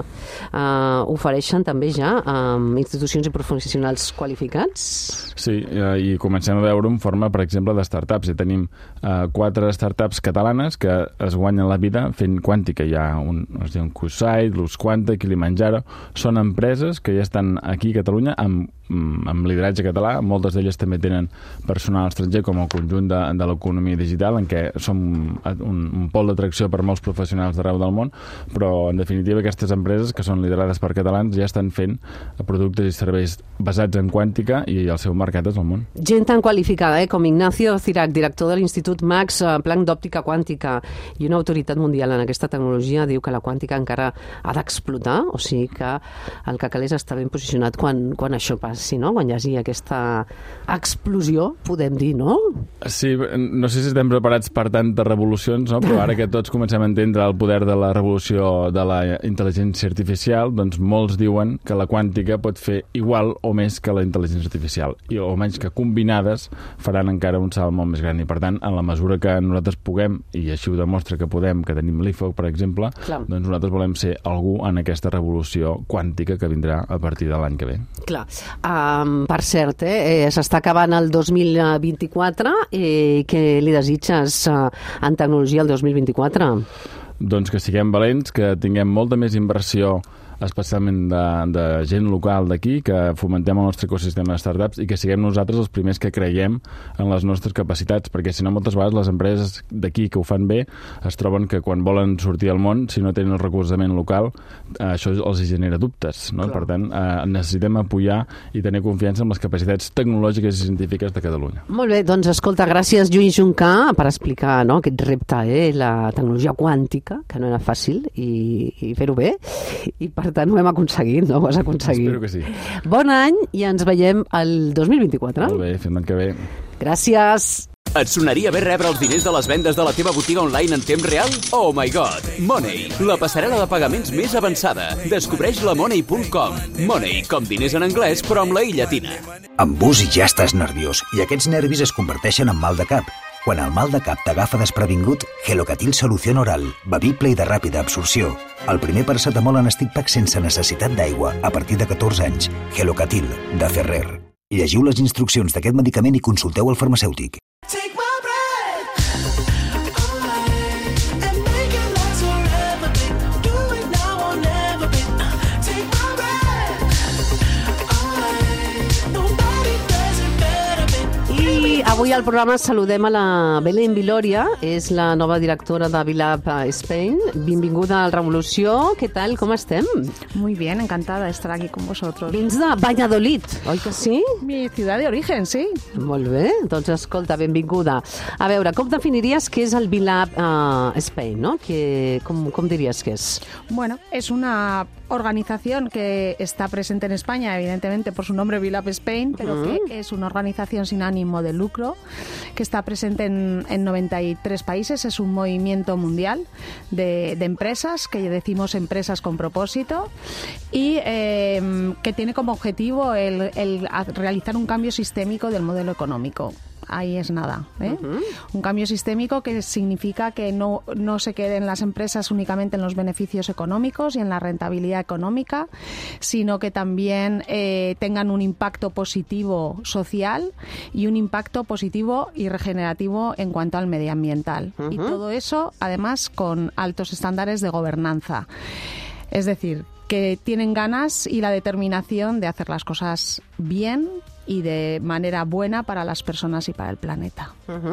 ofereixen també ja institucions i professionals qualificats? Sí, i comencem a veure en forma, per exemple, de startups. I tenim 4 startups catalanes que es guanyen la vida fent quàntica. Hi ha es diuen QSight, Luz Quanta, Kilimanjaro. Són empreses que ja estan aquí a Catalunya amb lideratge català. Moltes d'elles també tenen personal estranger com el conjunt de l'economia digital, en què som un pol d'atracció per molts professionals d'arreu del món, però en definitiva aquestes empreses que són liderades per catalans ja estan fent productes i serveis basats en quàntica i el seu mercat és el món. Gent tan qualificada com Ignacio Cirac, director de l'Institut Max Planck d'Òptica Quàntica i una autoritat mundial en aquesta tecnologia, diu que la quàntica encara ha d'explotar, o sigui que el que cal és estar ben posicionat quan això passi, no? Quan hi hagi aquesta explosió, podem dir, no? Sí, no sé si estem preparats per tantes revolucions, no? Però ara que tots comencem a entendre el poder de la revolució de la intel·ligència artificial, doncs molts diuen que la quàntica pot fer igual o més que la intel·ligència artificial, o menys que combinades faran encara un salt molt més gran. I per tant, en la mesura que nosaltres puguem, i així ho demostra que podem, que tenim l'IFO, per exemple, doncs nosaltres volem ser algú en aquesta revolució quàntica que vindrà a partir de l'any que ve. Clar. Per cert, s'està acabant el 2024. Què li desitges en tecnologia el 2024? Doncs que siguem valents, que tinguem molta més inversió, especialment de gent local d'aquí, que fomentem el nostre ecosistema de startups i que siguem nosaltres els primers que creiem en les nostres capacitats, perquè si no moltes vegades les empreses d'aquí que ho fan bé es troben que quan volen sortir al món, si no tenen el recolzament local, això els genera dubtes, no? Per tant, necessitem apoyar i tenir confiança en les capacitats tecnològiques i científiques de Catalunya. Molt bé, doncs escolta, gràcies Lluís Juncà per explicar, no, aquest repte, la tecnologia quàntica, que no era fàcil, i fer-ho bé, i per tant ho hem aconseguit, no? Ho has aconseguit. Espero que sí. Bon any i ens veiem el 2024. Molt bé, fins l'any que ve. Gràcies. Et sonaria bé rebre els diners de les vendes de la teva botiga online en temps real? Oh my god! Money, la passarel·la de pagaments més avançada. Descobreix la Money.com. Money, com diners en anglès, però amb la i llatina. Amb bus i ja estàs nerviós, i aquests nervis es converteixen en mal de cap. Quan el mal de cap t'agafa desprevingut, Gelocatil Solución Oral, bevible i de ràpida absorció. El primer paracetamol en stick pack sense necessitat d'aigua, a partir de 14 anys. Gelocatil, de Ferrer. Llegiu les instruccions d'aquest medicament i consulteu el farmacèutic. Avui al programa saludem a la Belén Viloria, és la nova directora de Vilab Spain. Benvinguda al Revolució. ¿Qué tal? ¿Cómo estem? Muy bien, encantada de estar aquí con vosotros. Vins de Valladolid, oi que sí? Mi ciudad de origen, sí. Molt bé, doncs escolta, benvinguda. A veure, com definiries què és el Vilab Spain, no? Com diries que és? Bueno, es una organización que está presente en España, evidentemente por su nombre Vilab Spain, pero que es una organización sin ánimo de lucro, que está presente en 93 países. Es un movimiento mundial de empresas, que decimos empresas con propósito, y que tiene como objetivo el realizar un cambio sistémico del modelo económico. Ahí es nada, ¿eh? Un cambio sistémico que significa que no se queden las empresas únicamente en los beneficios económicos y en la rentabilidad económica, sino que también tengan un impacto positivo social y un impacto positivo y regenerativo en cuanto al medioambiental. Y todo eso, además, con altos estándares de gobernanza. Es decir, que tienen ganas y la determinación de hacer las cosas bien i de manera buena para las personas y para el planeta.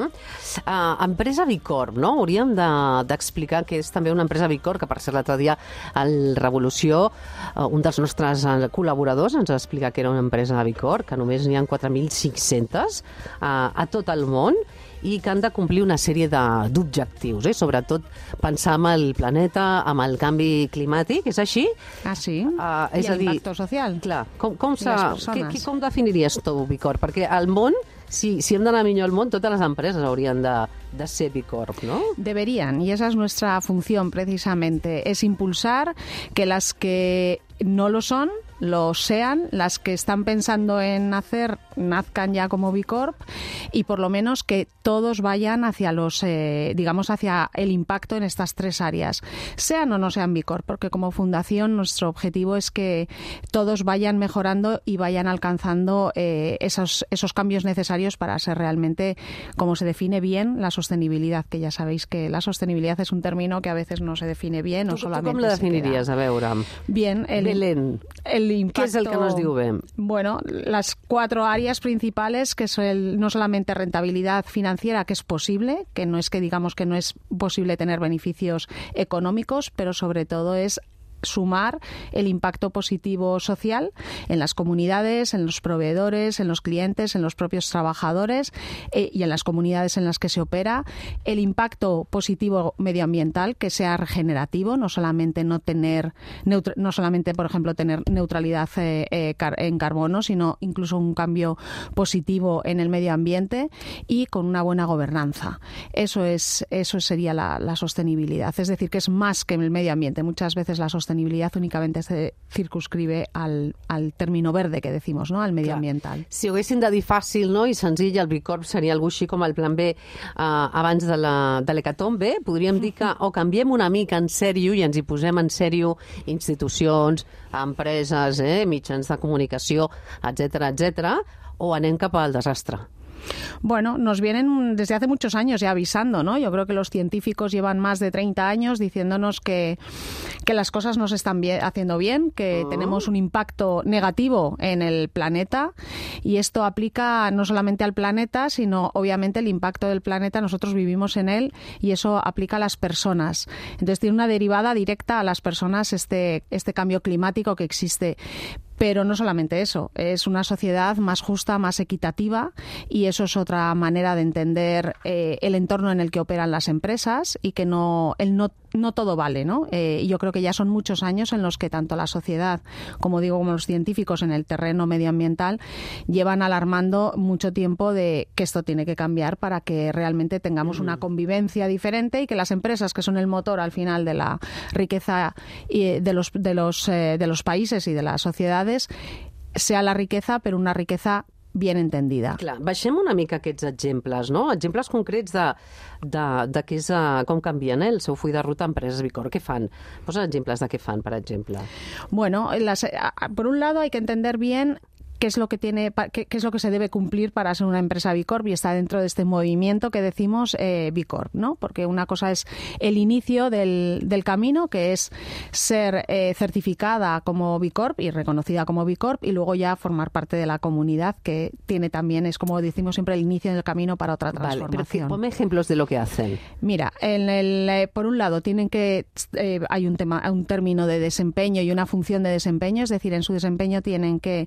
Empresa Bicorp, no? Hauríem d'explicar que és també una empresa Bicorp, que per ser l'altre dia al Revolució un dels nostres col·laboradors ens va explicar que era una empresa Bicorp, que només n'hi ha 4.500 a tot el món, i que han de complir una sèrie d'objectius, sobretot pensar en el planeta, amb el canvi climàtic, és així? Ah, sí? És I l'impacte social. Clar, com definiries tu Bicorp? Perquè al món, si hem d'anar millor al món, totes les empreses haurien de ser Bicorp, ¿no? Deberían, y esa es nuestra función precisamente, es impulsar que las que no lo son, lo sean, las que están pensando en hacer, nazcan ya como Bicorp, y por lo menos que todos vayan hacia hacia el impacto en estas tres áreas, sean o no sean Bicorp, porque como fundación nuestro objetivo es que todos vayan mejorando y vayan alcanzando esos cambios necesarios para ser realmente, como se define bien, la sostenibilidad, que ya sabéis que la sostenibilidad es un término que a veces no se define bien o solamente com la definiries? A veure. Bien, el impacto. ¿Qué es el que nos diu bé? Bueno, las 4 áreas principales, que son no solamente rentabilidad financiera, que es posible, que no es que digamos que no es posible tener beneficios económicos, pero sobre todo es sumar el impacto positivo social en las comunidades, en los proveedores, en los clientes, en los propios trabajadores y en las comunidades en las que se opera, el impacto positivo medioambiental, que sea regenerativo, no solamente por ejemplo tener neutralidad en carbono, sino incluso un cambio positivo en el medio ambiente, y con una buena gobernanza. Eso sería la sostenibilidad, es decir, que es más que el medio ambiente. Muchas veces la sostenibilidad únicamente se circunscribe al término verde que decimos, ¿no? Al medioambiental. Si ho haguéssim de dir fàcil, no?, i senzill, el Bicorp seria algú així com el plan B abans de l'hecatombe. Podríem dir que o canviem una mica en sèrio i ens hi posem en sèrio institucions, empreses, mitjans de comunicació, etcètera, o anem cap al desastre. Bueno, nos vienen desde hace muchos años ya avisando, ¿no? Yo creo que los científicos llevan más de 30 años diciéndonos que las cosas no se están haciendo bien, que tenemos un impacto negativo en el planeta, y esto aplica no solamente al planeta, sino obviamente el impacto del planeta, nosotros vivimos en él, y eso aplica a las personas. Entonces tiene una derivada directa a las personas este cambio climático que existe. Pero no solamente eso, es una sociedad más justa, más equitativa, y eso es otra manera de entender el entorno en el que operan las empresas, y que no todo vale, ¿no? Y yo creo que ya son muchos años en los que tanto la sociedad, como los científicos en el terreno medioambiental, llevan alarmando mucho tiempo de que esto tiene que cambiar para que realmente tengamos una convivencia diferente, y que las empresas, que son el motor al final de la riqueza de los países y de las sociedades, sea la riqueza, pero una riqueza bien entendida. Clar, baixem una mica aquests exemples, no? Exemples concrets de què és, com canvien el seu full de ruta empreses Bicorp. Què fan? Posa exemples de què fan, per exemple. Bueno, por un lado hay que entender bien qué es lo que se debe cumplir para ser una empresa Bicorp y está dentro de este movimiento que decimos Bicorp, ¿no? Porque una cosa es el inicio del camino, que es ser certificada como Bicorp y reconocida como Bicorp, y luego ya formar parte de la comunidad, que tiene también, es como decimos siempre, el inicio del camino para otra transformación. Pero ponme ejemplos de lo que hacen. Mira, por un lado hay un término de desempeño y una función de desempeño, es decir, en su desempeño tienen que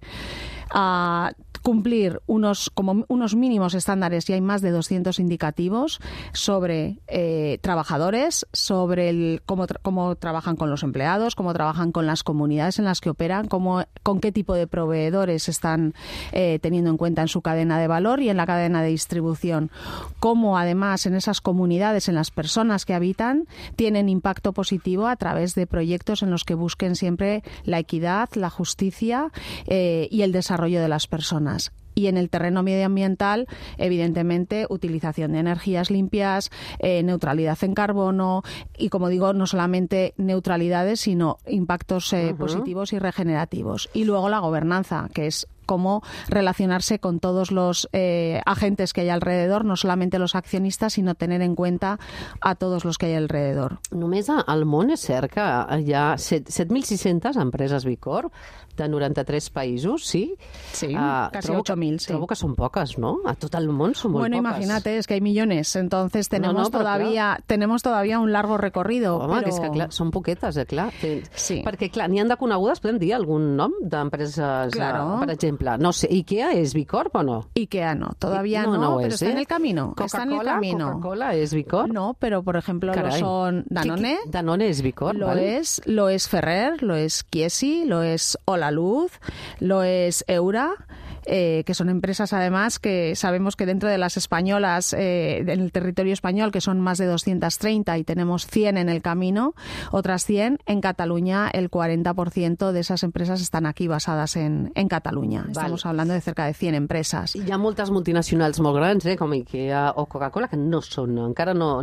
cumplir unos mínimos estándares, y hay más de 200 indicativos sobre trabajadores, sobre cómo trabajan con los empleados, cómo trabajan con las comunidades en las que operan, con qué tipo de proveedores están teniendo en cuenta en su cadena de valor y en la cadena de distribución, cómo además en esas comunidades, en las personas que habitan, tienen impacto positivo a través de proyectos en los que busquen siempre la equidad, la justicia y el desarrollo de las personas. Y en el terreno medioambiental, evidentemente, utilización de energías limpias, neutralidad en carbono y, como digo, no solamente neutralidades, sino impactos positivos y regenerativos. Y luego la gobernanza, que es cómo relacionarse con todos los agentes que hay alrededor, no solamente los accionistas, sino tener en cuenta a todos los que hay alrededor. Només al món és cert que hi ha 7.600 empreses Bicorp de 93 països, ¿sí? Sí, casi 8.000, sí. Trobo que son pocas, ¿no? A tot el món són molt poques. Bueno, imagínate, es que hay millones, entonces tenemos todavía un largo recorrido. Home, però... és que clar, són poquetes, clar. Sí. Perquè, clar, n'hi han de conegudes, podem dir algun nom d'empreses, claro. Per exemple, no sé, IKEA és Bicorp o no? IKEA no, todavía no, pero está en el camino. ¿Coca-Cola es Bicorp? No, pero por ejemplo lo son Danone. Danone es Bicorp, ¿vale? Lo es Ferrer, lo es Chiesi, lo es Hola Luz, lo es Eura, que son empresas además que sabemos que dentro de las españolas, en el territorio español, que son más de 230 y tenemos 100 en el camino, otras 100 en Cataluña, el 40% de esas empresas están aquí basadas en Cataluña. Estamos hablando de cerca de 100 empresas. Hi ha moltes multinacionals molt grans, com IKEA o Coca-Cola, que no són, encara no...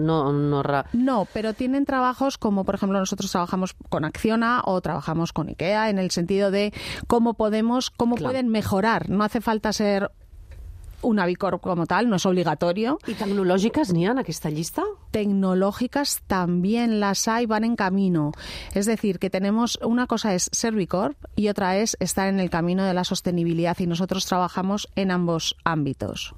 No, pero tienen trabajos como, por ejemplo, nosotros trabajamos con Acciona o trabajamos con IKEA, en el sentido de cómo pueden mejorar. No hace falta ser una Bicorp como tal, no es obligatorio. ¿Y tecnológicas n'hi ha en aquesta llista? Tecnológicas también las hay, van en camino. Es decir, que tenemos, una cosa es ser Bicorp y otra es estar en el camino de la sostenibilidad, y nosotros trabajamos en ambos ámbitos.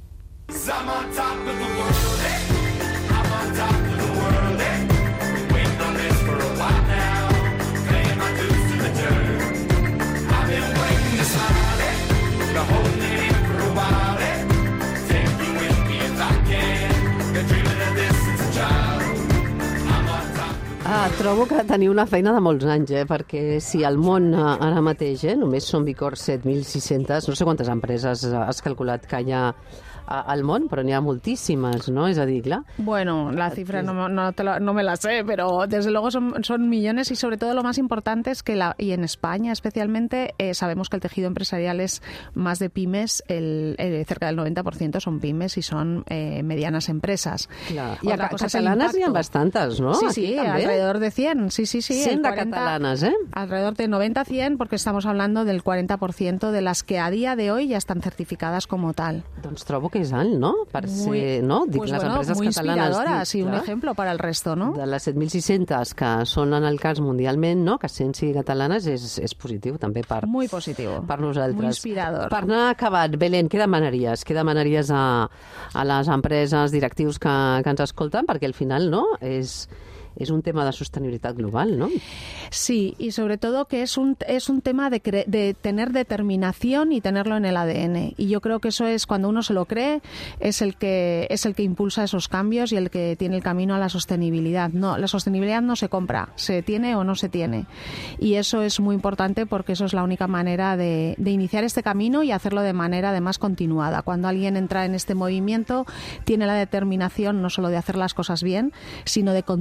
Trobo que teniu una feina de molts anys, perquè si al món ara mateix només són Bicorp 7.600, no sé quantes empreses has calculat que hi ha al món, pero n'hi ha moltíssimes, ¿no? Es a dir, clar. Bueno, la cifra no me la sé, pero desde luego son millones, y sobre todo lo más importante es que, y en España especialmente, sabemos que el tejido empresarial es más de pymes, cerca del 90% son pymes y son medianas empresas. Clar. I a catalanes hi ha bastantes, ¿no? Sí, alrededor de 100, sí. 100 de catalanes, ¿eh? Alrededor de 90-100, porque estamos hablando del 40% de las que a día de hoy ya están certificadas como tal. Doncs trobo que és alt, no? Per ser, no? Dic, pues les empreses muy catalanes... inspiradoras, sí, un ejemplo para el resto, ¿no? De les 7.600 que són en el cas mundialment, no? Que 100 siguin catalanes és positiu també per nosaltres. Muy inspirador. Per anar acabat, Belén, què demanaries? Què demanaries a les empreses, directius que ens escolten? Perquè al final, no? Es un tema de sostenibilidad global, ¿no? Sí, y sobre todo que es un tema de tener determinación y tenerlo en el ADN. Y yo creo que eso es, cuando uno se lo cree, es el que impulsa esos cambios y el que tiene el camino a la sostenibilidad. No, la sostenibilidad no se compra, se tiene o no se tiene. Y eso es muy importante, porque eso es la única manera de iniciar este camino y hacerlo de manera además continuada. Cuando alguien entra en este movimiento, tiene la determinación no solo de hacer las cosas bien, sino de continuar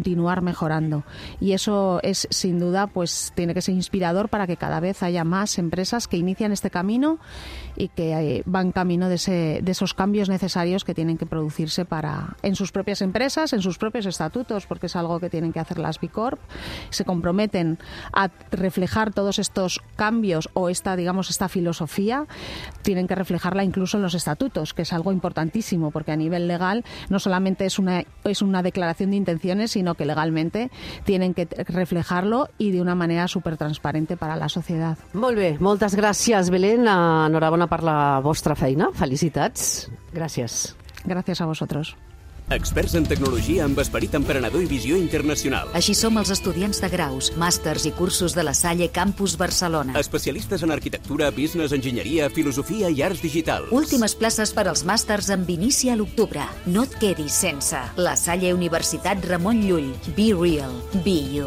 mejorando. Y eso es, sin duda, pues tiene que ser inspirador para que cada vez haya más empresas que inician este camino y que van camino de esos cambios necesarios que tienen que producirse en sus propias empresas, en sus propios estatutos, porque es algo que tienen que hacer las B Corp. Se comprometen a reflejar todos estos cambios o esta filosofía, tienen que reflejarla incluso en los estatutos, que es algo importantísimo, porque a nivel legal no solamente es una declaración de intenciones, sino que legalmente tienen que reflejarlo y de una manera súper transparente para la sociedad. Molt bé, moltes gràcies, Belén. Enhorabona per la vostra feina. Felicitats. Gràcies. Gràcies a vosotros. Experts en tecnologia amb esperit emprenedor i visió internacional. Així som els estudiants de graus, màsters i cursos de la Salle Campus Barcelona. Especialistes en arquitectura, business, enginyeria, filosofia i arts digital. Últimes places per als màsters amb inici a l'octubre. No et quedis sense. La Salle Universitat Ramon Llull. Be real. Be you.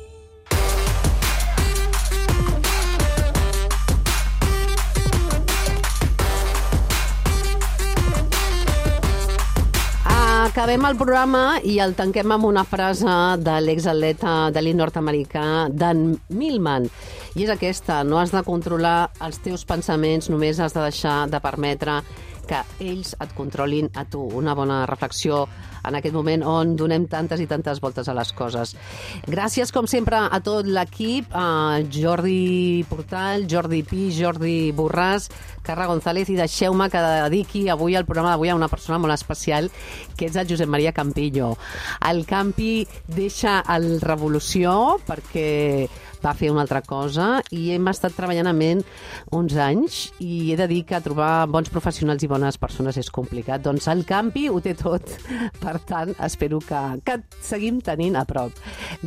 Acabem el programa i el tanquem amb una frase de l'exatleta d'elit nord-americà, Dan Millman. I és aquesta: no has de controlar els teus pensaments, només has de deixar de permetre que ells et controlin a tu. Una bona reflexió en aquest moment on donem tantes i tantes voltes a les coses. Gràcies, com sempre, a tot l'equip, a Jordi Portal, Jordi Pi, Jordi Borràs, Carla González, i deixeu-me que dediqui avui el programa d'avui a una persona molt especial, que és el Josep Maria Campillo. El Campi deixa el Revolució perquè va fer una altra cosa i hem estat treballant amb ell uns anys i he de dir que trobar bons professionals i bones persones és complicat. Doncs el Campi ho té tot. Per tant, espero que et seguim tenint a prop.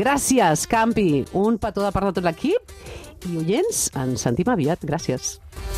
Gràcies, Campi. Un petó de part de tot l'equip i, oients, ens sentim aviat. Gràcies.